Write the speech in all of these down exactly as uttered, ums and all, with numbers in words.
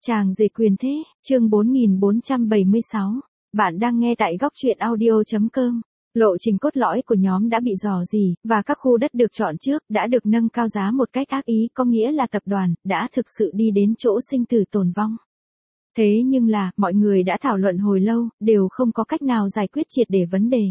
Chàng rể quyền thế, chương bốn nghìn bốn trăm bảy mươi sáu. Bạn đang nghe tại góc truyện audio chấm com. Lộ trình cốt lõi của nhóm đã bị rò rỉ, và các khu đất được chọn trước đã được nâng cao giá một cách ác ý, có nghĩa là tập đoàn đã thực sự đi đến chỗ sinh tử tồn vong. Thế nhưng là, mọi người đã thảo luận hồi lâu, đều không có cách nào giải quyết triệt để vấn đề.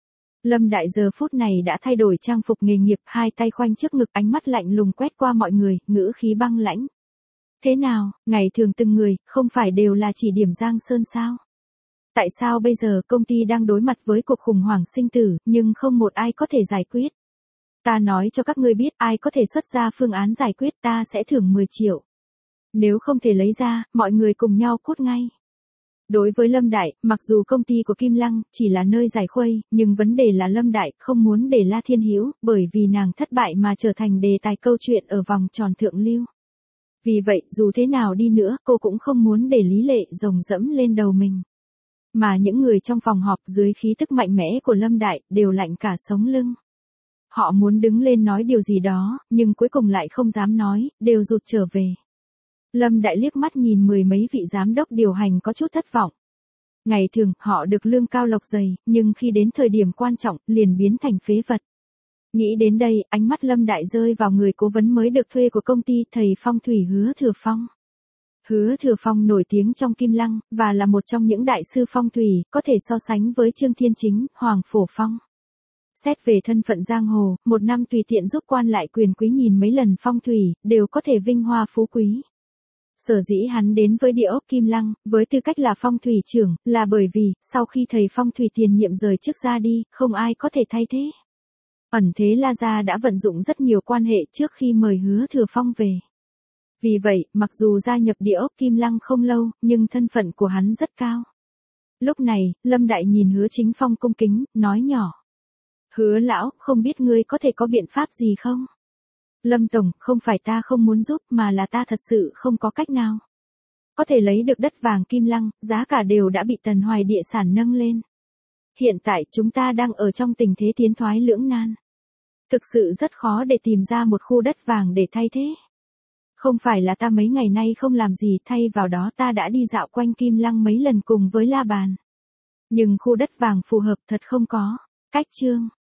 Lâm Đại giờ phút này đã thay đổi trang phục nghề nghiệp, hai tay khoanh trước ngực, ánh mắt lạnh lùng quét qua mọi người, ngữ khí băng lãnh. Thế nào, ngày thường từng người, không phải đều là chỉ điểm Giang Sơn sao? Tại sao bây giờ công ty đang đối mặt với cuộc khủng hoảng sinh tử, nhưng không một ai có thể giải quyết? Ta nói cho các ngươi biết, ai có thể xuất ra phương án giải quyết, ta sẽ thưởng mười triệu. Nếu không thể lấy ra, mọi người cùng nhau cút ngay. Đối với Lâm Đại, mặc dù công ty của Kim Lăng chỉ là nơi giải khuây, nhưng vấn đề là Lâm Đại không muốn để La Thiên Hữu, bởi vì nàng thất bại mà trở thành đề tài câu chuyện ở vòng tròn thượng lưu. Vì vậy, dù thế nào đi nữa, cô cũng không muốn để Lý Lệ rồng dẫm lên đầu mình. Mà những người trong phòng họp dưới khí tức mạnh mẽ của Lâm Đại, đều lạnh cả sống lưng. Họ muốn đứng lên nói điều gì đó, nhưng cuối cùng lại không dám nói, đều rụt trở về. Lâm Đại liếc mắt nhìn mười mấy vị giám đốc điều hành có chút thất vọng. Ngày thường, họ được lương cao lộc dày, nhưng khi đến thời điểm quan trọng, liền biến thành phế vật. Nghĩ đến đây, ánh mắt Lâm Đại rơi vào người cố vấn mới được thuê của công ty thầy phong thủy Hứa Thừa Phong. Hứa Thừa Phong nổi tiếng trong Kim Lăng, và là một trong những đại sư phong thủy, có thể so sánh với Trương Thiên Chính, Hoàng Phổ Phong. Xét về thân phận giang hồ, một năm tùy tiện giúp quan lại quyền quý nhìn mấy lần phong thủy, đều có thể vinh hoa phú quý. Sở dĩ hắn đến với địa ốc Kim Lăng, với tư cách là phong thủy trưởng, là bởi vì, sau khi thầy phong thủy tiền nhiệm rời chức ra đi, không ai có thể thay thế. Ẩn thế La Gia đã vận dụng rất nhiều quan hệ trước khi mời Hứa Thừa Phong về. Vì vậy, mặc dù gia nhập địa ốc Kim Lăng không lâu, nhưng thân phận của hắn rất cao. Lúc này, Lâm Đại nhìn Hứa Chính Phong cung kính, nói nhỏ. Hứa lão, không biết ngươi có thể có biện pháp gì không? Lâm Tổng, không phải ta không muốn giúp mà là ta thật sự không có cách nào. Có thể lấy được đất vàng Kim Lăng, giá cả đều đã bị Tần Hoài địa sản nâng lên. Hiện tại chúng ta đang ở trong tình thế tiến thoái lưỡng nan. Thực sự rất khó để tìm ra một khu đất vàng để thay thế. Không phải là ta mấy ngày nay không làm gì, thay vào đó ta đã đi dạo quanh Kim Lăng mấy lần cùng với La Bàn. Nhưng khu đất vàng phù hợp thật không có. Cách chương,